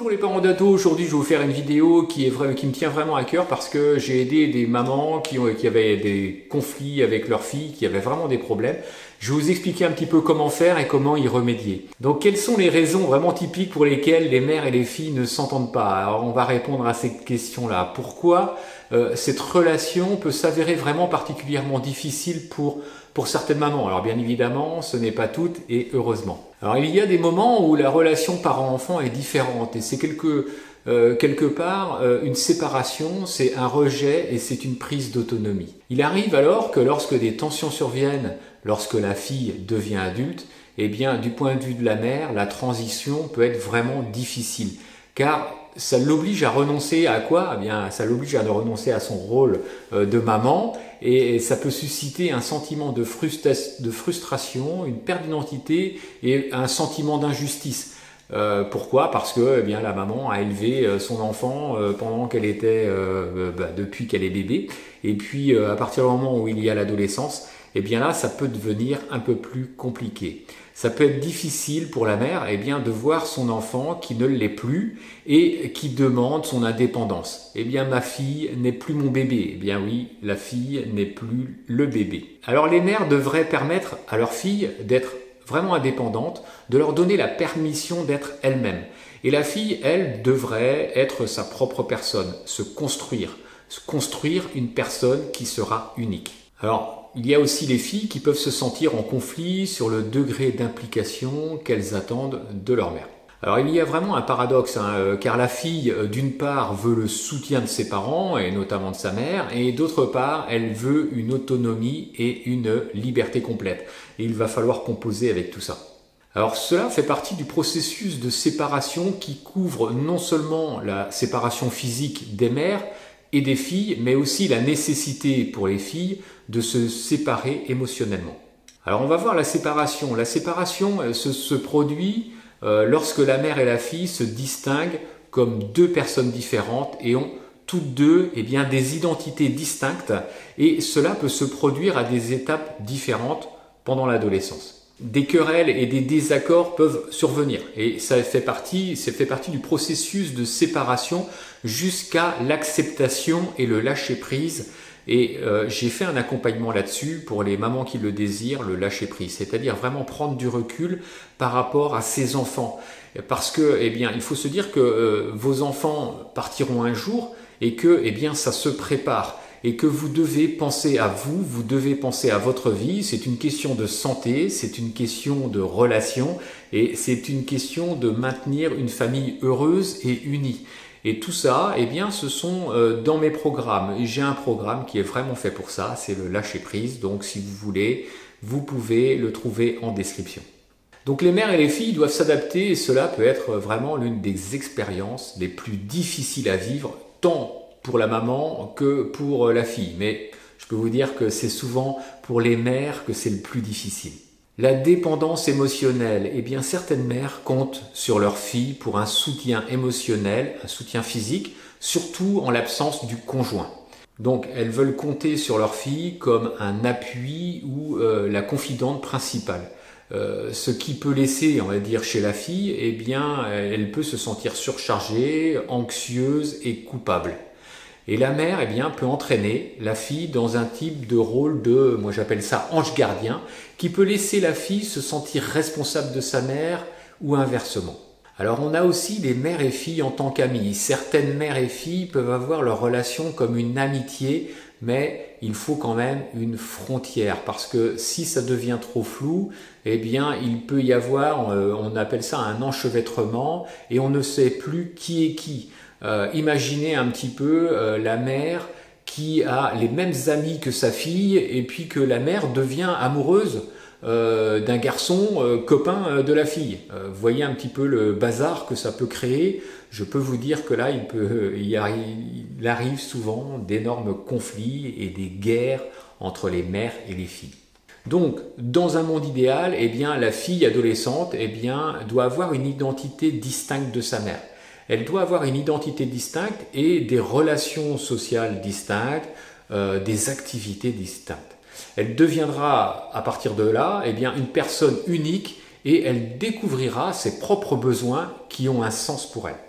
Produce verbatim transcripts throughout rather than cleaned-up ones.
Bonjour les parents d'ado, aujourd'hui je vais vous faire une vidéo qui, est vrai, qui me tient vraiment à cœur parce que j'ai aidé des mamans qui, ont, qui avaient des conflits avec leurs filles, qui avaient vraiment des problèmes. Je vais vous expliquer un petit peu comment faire et comment y remédier. Donc quelles sont les raisons vraiment typiques pour lesquelles les mères et les filles ne s'entendent pas? Alors on va répondre à ces questions-là. Pourquoi euh, cette relation peut s'avérer vraiment particulièrement difficile pour, pour certaines mamans? Alors bien évidemment, ce n'est pas toutes et heureusement. Alors il y a des moments où la relation parent-enfant est différente et c'est quelque, euh, quelque part euh, une séparation, c'est un rejet et c'est une prise d'autonomie. Il arrive alors que lorsque des tensions surviennent, lorsque la fille devient adulte, eh bien du point de vue de la mère, la transition peut être vraiment difficile car ça l'oblige à renoncer à quoi? Eh bien, ça l'oblige à renoncer à son rôle de maman et ça peut susciter un sentiment de, frustra de frustration, une perte d'identité et un sentiment d'injustice. Euh, pourquoi? Parce que eh bien, la maman a élevé son enfant euh, pendant qu'elle était, euh, bah, depuis qu'elle est bébé. Et puis, euh, à partir du moment où il y a l'adolescence, eh bien là, ça peut devenir un peu plus compliqué. Ça peut être difficile pour la mère eh bien, de voir son enfant qui ne l'est plus et qui demande son indépendance. Eh bien, ma fille n'est plus mon bébé. Eh bien oui, la fille n'est plus le bébé. Alors les mères devraient permettre à leur fille d'être vraiment indépendante, de leur donner la permission d'être elle-même. Et la fille, elle, devrait être sa propre personne, se construire, se construire une personne qui sera unique. Alors, il y a aussi les filles qui peuvent se sentir en conflit sur le degré d'implication qu'elles attendent de leur mère. Alors il y a vraiment un paradoxe, hein, car la fille, d'une part, veut le soutien de ses parents, et notamment de sa mère, et d'autre part, elle veut une autonomie et une liberté complète. Et il va falloir composer avec tout ça. Alors cela fait partie du processus de séparation qui couvre non seulement la séparation physique des mères, et des filles, mais aussi la nécessité pour les filles de se séparer émotionnellement. Alors on va voir la séparation. La séparation se, se produit euh, lorsque la mère et la fille se distinguent comme deux personnes différentes et ont toutes deux eh bien, des identités distinctes et cela peut se produire à des étapes différentes pendant l'adolescence. Des querelles et des désaccords peuvent survenir et ça fait partie, ça fait partie du processus de séparation jusqu'à l'acceptation et le lâcher-prise. Et euh, j'ai fait un accompagnement là-dessus pour les mamans qui le désirent, le lâcher-prise, c'est-à-dire vraiment prendre du recul par rapport à ses enfants. Parce que, eh bien, il faut se dire que euh, vos enfants partiront un jour et que, eh bien, ça se prépare. Et que vous devez penser à vous, vous devez penser à votre vie, c'est une question de santé, c'est une question de relation et c'est une question de maintenir une famille heureuse et unie. Et tout ça, eh bien, ce sont euh, dans mes programmes. Et j'ai un programme qui est vraiment fait pour ça, c'est le lâcher prise. Donc si vous voulez, vous pouvez le trouver en description. Donc les mères et les filles doivent s'adapter et cela peut être vraiment l'une des expériences les plus difficiles à vivre, tant pour la maman que pour la fille. Mais je peux vous dire que c'est souvent pour les mères que c'est le plus difficile. La dépendance émotionnelle. Eh bien, certaines mères comptent sur leur fille pour un soutien émotionnel, un soutien physique, surtout en l'absence du conjoint. Donc, elles veulent compter sur leur fille comme un appui ou euh, la confidente principale. Euh, ce qui peut laisser, on va dire, chez la fille, eh bien, elle peut se sentir surchargée, anxieuse et coupable. Et la mère eh bien, peut entraîner la fille dans un type de rôle de, moi j'appelle ça ange gardien, qui peut laisser la fille se sentir responsable de sa mère ou inversement. Alors on a aussi les mères et filles en tant qu'amies. Certaines mères et filles peuvent avoir leur relation comme une amitié, mais il faut quand même une frontière parce que si ça devient trop flou, eh bien il peut y avoir, on appelle ça un enchevêtrement et on ne sait plus qui est qui. Euh, imaginez un petit peu euh, la mère qui a les mêmes amis que sa fille et puis que la mère devient amoureuse euh, d'un garçon euh, copain euh, de la fille. Euh, vous voyez un petit peu le bazar que ça peut créer. Je peux vous dire que là, il, peut, il, arrive, il arrive souvent d'énormes conflits et des guerres entre les mères et les filles. Donc, dans un monde idéal, eh bien, la fille adolescente eh bien, doit avoir une identité distincte de sa mère. Elle doit avoir une identité distincte et des relations sociales distinctes, euh, des activités distinctes. Elle deviendra à partir de là eh bien, une personne unique et elle découvrira ses propres besoins qui ont un sens pour elle.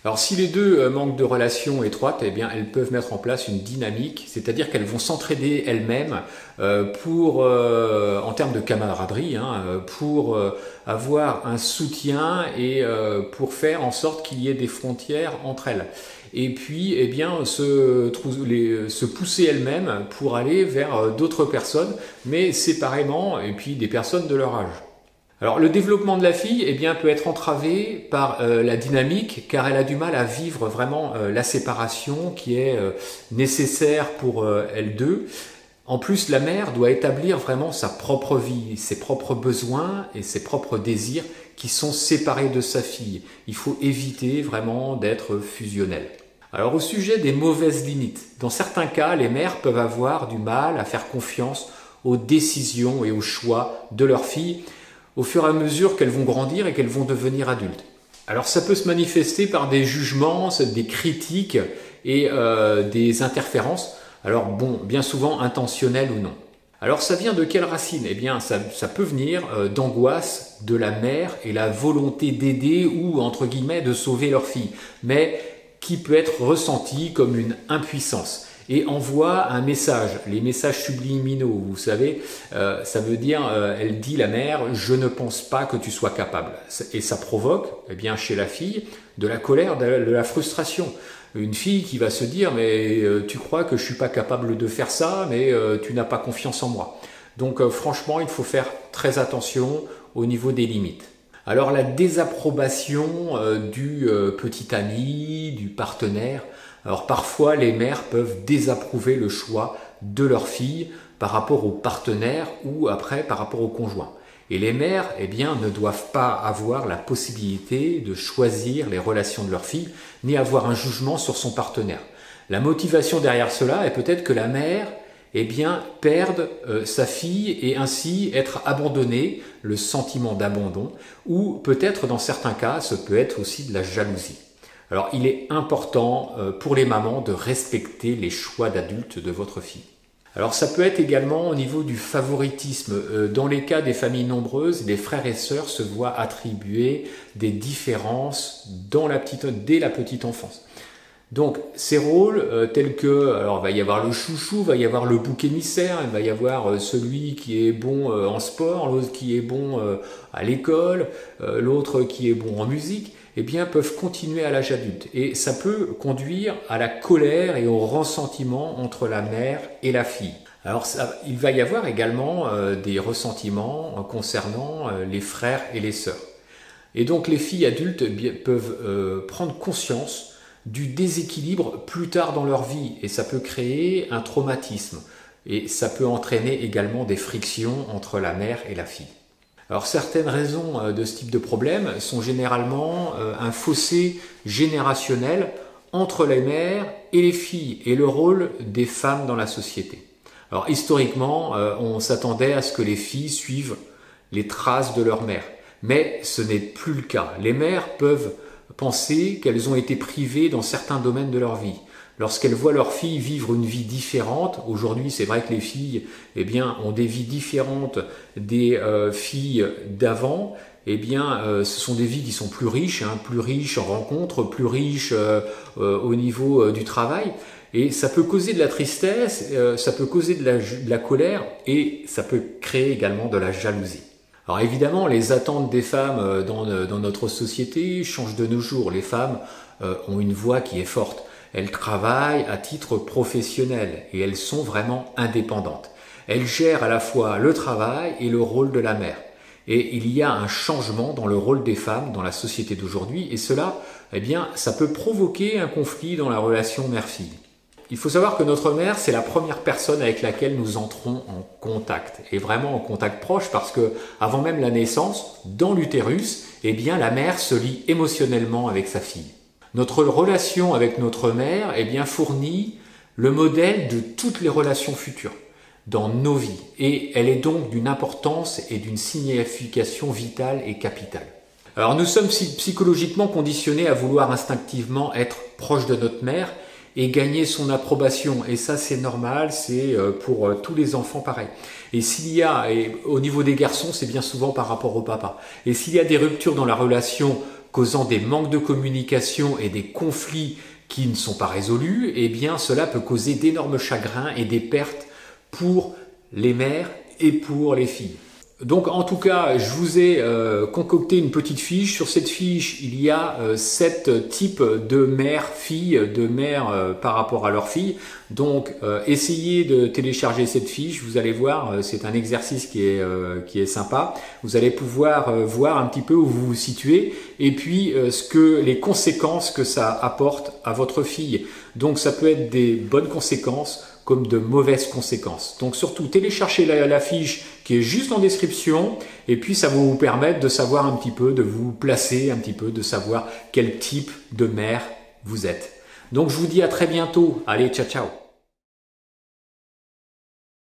Alors si les deux euh, manquent de relation étroite, eh bien elles peuvent mettre en place une dynamique, c'est-à-dire qu'elles vont s'entraider elles-mêmes euh, pour, euh, en termes de camaraderie, hein, pour euh, avoir un soutien et euh, pour faire en sorte qu'il y ait des frontières entre elles. Et puis, eh bien, se, les, se pousser elles-mêmes pour aller vers d'autres personnes, mais séparément, et puis des personnes de leur âge. Alors le développement de la fille eh bien, peut être entravé par euh, la dynamique car elle a du mal à vivre vraiment euh, la séparation qui est euh, nécessaire pour euh, elles deux. En plus, la mère doit établir vraiment sa propre vie, ses propres besoins et ses propres désirs qui sont séparés de sa fille. Il faut éviter vraiment d'être fusionnel. Alors au sujet des mauvaises limites, dans certains cas, les mères peuvent avoir du mal à faire confiance aux décisions et aux choix de leur fille au fur et à mesure qu'elles vont grandir et qu'elles vont devenir adultes. Alors ça peut se manifester par des jugements, des critiques et euh, des interférences, alors bon, bien souvent intentionnelles ou non. Alors ça vient de quelle racine? Eh bien ça, ça peut venir euh, d'angoisse de la mère et la volonté d'aider ou entre guillemets de sauver leur fille, mais qui peut être ressentie comme une impuissance et envoie un message, les messages subliminaux, vous savez, euh, ça veut dire, euh, elle dit la mère, je ne pense pas que tu sois capable. Et ça provoque, eh bien, chez la fille, de la colère, de la, de la frustration. Une fille qui va se dire, mais euh, tu crois que je suis pas capable de faire ça, mais euh, tu n'as pas confiance en moi. Donc euh, franchement, il faut faire très attention au niveau des limites. Alors la désapprobation euh, du euh, petit ami, du partenaire. Alors parfois les mères peuvent désapprouver le choix de leur fille par rapport au partenaire ou après par rapport au conjoint. Et les mères eh bien, ne doivent pas avoir la possibilité de choisir les relations de leur fille ni avoir un jugement sur son partenaire. La motivation derrière cela est peut-être que la mère eh bien, perde euh, sa fille et ainsi être abandonnée, le sentiment d'abandon, ou peut-être dans certains cas, ce peut être aussi de la jalousie. Alors il est important euh, pour les mamans de respecter les choix d'adultes de votre fille. Alors ça peut être également au niveau du favoritisme. Euh, dans les cas des familles nombreuses, les frères et sœurs se voient attribuer des différences dans la petite, dès la petite enfance. Donc ces rôles euh, tels que, alors il va y avoir le chouchou, il va y avoir le bouc émissaire, il va y avoir euh, celui qui est bon euh, en sport, l'autre qui est bon euh, à l'école, euh, l'autre qui est bon en musique, eh bien peuvent continuer à l'âge adulte. Et ça peut conduire à la colère et au ressentiment entre la mère et la fille. Alors ça, il va y avoir également euh, des ressentiments concernant euh, les frères et les sœurs. Et donc les filles adultes eh bien, peuvent euh, prendre conscience du déséquilibre plus tard dans leur vie et ça peut créer un traumatisme et ça peut entraîner également des frictions entre la mère et la fille. Alors certaines raisons de ce type de problème sont généralement un fossé générationnel entre les mères et les filles et le rôle des femmes dans la société. Alors historiquement, on s'attendait à ce que les filles suivent les traces de leur mère, mais ce n'est plus le cas. Les mères peuvent penser qu'elles ont été privées dans certains domaines de leur vie. Lorsqu'elles voient leurs filles vivre une vie différente, aujourd'hui c'est vrai que les filles eh bien, ont des vies différentes des euh, filles d'avant, eh bien euh, ce sont des vies qui sont plus riches, hein, plus riches en rencontres, plus riches euh, euh, au niveau euh, du travail. Et ça peut causer de la tristesse, euh, ça peut causer de la, de la colère et ça peut créer également de la jalousie. Alors évidemment, les attentes des femmes dans, dans notre société changent de nos jours. Les femmes euh, ont une voix qui est forte. Elles travaillent à titre professionnel et elles sont vraiment indépendantes. Elles gèrent à la fois le travail et le rôle de la mère. Et il y a un changement dans le rôle des femmes dans la société d'aujourd'hui et cela, eh bien, ça peut provoquer un conflit dans la relation mère-fille. Il faut savoir que notre mère, c'est la première personne avec laquelle nous entrons en contact, et vraiment en contact proche, parce que avant même la naissance, dans l'utérus, eh bien, la mère se lie émotionnellement avec sa fille. Notre relation avec notre mère, eh bien, fournit le modèle de toutes les relations futures dans nos vies, et elle est donc d'une importance et d'une signification vitale et capitale. Alors, nous sommes psychologiquement conditionnés à vouloir instinctivement être proche de notre mère, et gagner son approbation. Et ça, c'est normal, c'est pour tous les enfants pareil. Et s'il y a, et au niveau des garçons, c'est bien souvent par rapport au papa. Et s'il y a des ruptures dans la relation causant des manques de communication et des conflits qui ne sont pas résolus, eh bien cela peut causer d'énormes chagrins et des pertes pour les mères et pour les filles. Donc en tout cas, je vous ai euh, concocté une petite fiche. Sur cette fiche, il y a euh, sept types de mères, filles, de mères euh, par rapport à leurs filles. Donc euh, essayez de télécharger cette fiche. Vous allez voir, euh, c'est un exercice qui est, euh, qui est sympa. Vous allez pouvoir euh, voir un petit peu où vous vous situez et puis euh, ce que, les conséquences que ça apporte à votre fille. Donc ça peut être des bonnes conséquences comme de mauvaises conséquences. Donc surtout, téléchargez la, la fiche qui est juste en description et puis ça va vous permettre de savoir un petit peu, de vous placer un petit peu, de savoir quel type de mère vous êtes. Donc je vous dis à très bientôt. Allez, ciao ciao.